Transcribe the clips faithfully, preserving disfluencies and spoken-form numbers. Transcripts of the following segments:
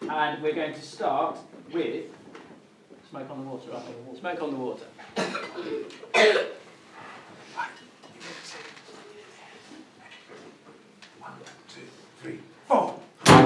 and we're going to start with smoke on the water, aren't we? Smoke on the water. One, two, three, four.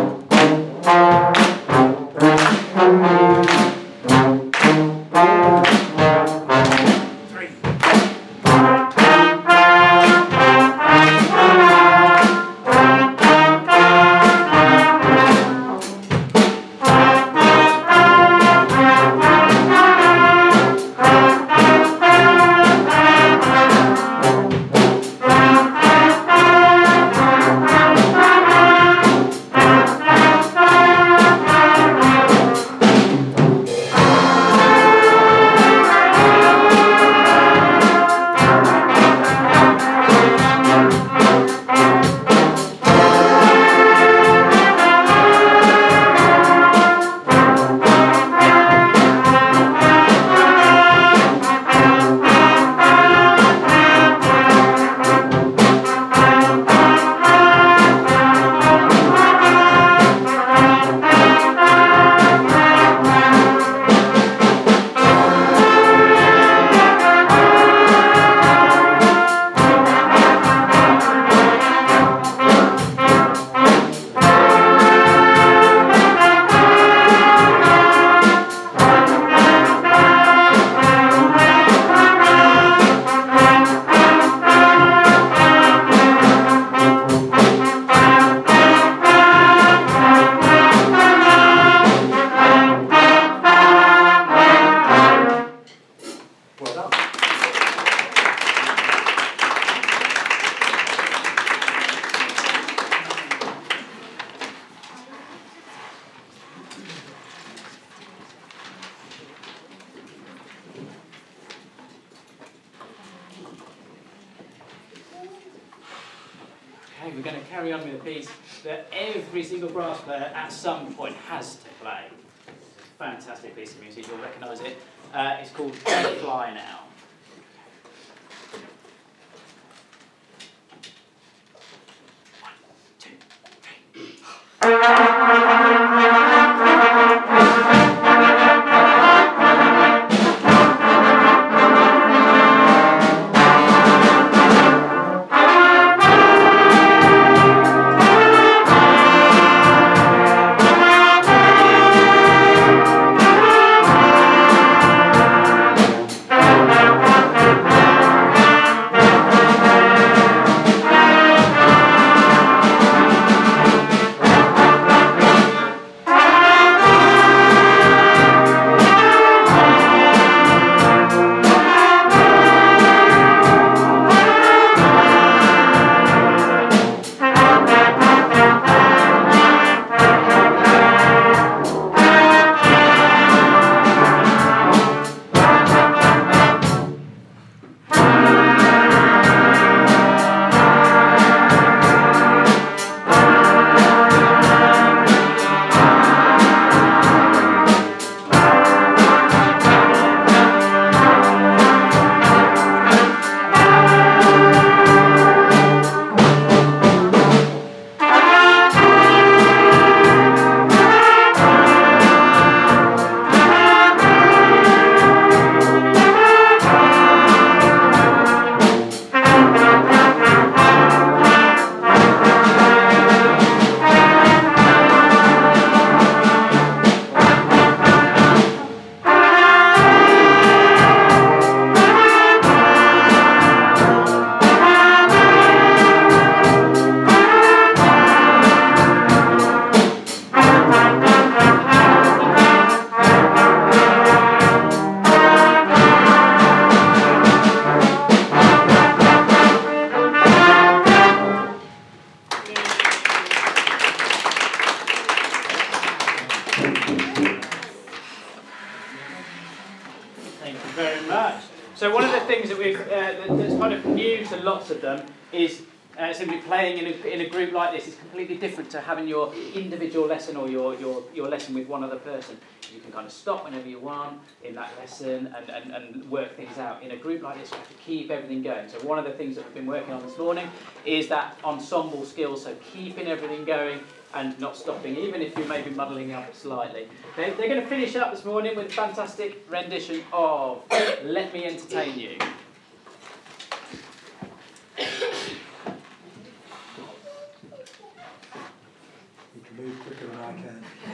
Okay, we're going to carry on with a piece that every single brass player at some point has to play. Fantastic piece of music, you'll recognise it. Uh, it's called Don't Fly Now. One, two, Thank you very much. So one of the things that we've uh, that's kind of new to lots of them is Uh, simply playing in a, in a group like this is completely different to having your individual lesson or your, your, your lesson with one other person. You can kind of stop whenever you want in that lesson and, and, and work things out. In a group like this, you have to keep everything going. So one of the things that we've been working on this morning is that ensemble skills, so keeping everything going and not stopping, even if you may be muddling up slightly. They're, they're going to finish up this morning with a fantastic rendition of Let Me Entertain You. You can move quicker than I can.